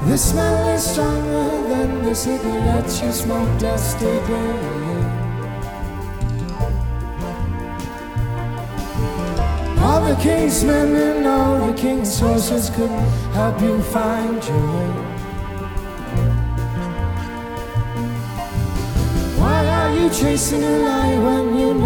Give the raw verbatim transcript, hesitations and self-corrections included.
The smell is stronger than the cigarettes you smoked yesterday. All the king's men and all the king's horses couldn't help you find your way. Why are you chasing a lie when you know